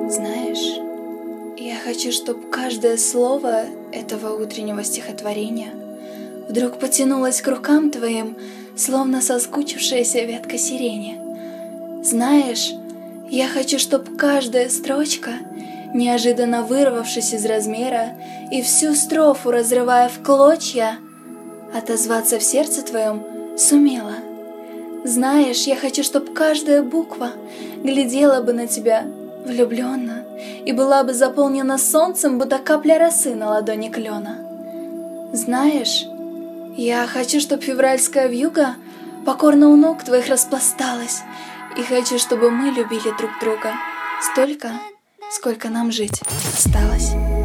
Знаешь, я хочу, чтобы каждое слово этого утреннего стихотворения вдруг потянулось к рукам твоим, словно соскучившаяся ветка сирени. Знаешь, я хочу, чтобы каждая строчка, неожиданно вырвавшись из размера и всю строфу разрывая в клочья, отозваться в сердце твоем сумела. Знаешь, я хочу, чтобы каждая буква глядела бы на тебя влюбленно и была бы заполнена солнцем, будто капля росы на ладони клена. Знаешь, я хочу, чтобы февральская вьюга покорно у ног твоих распласталась, и хочу, чтобы мы любили друг друга столько, сколько нам жить осталось.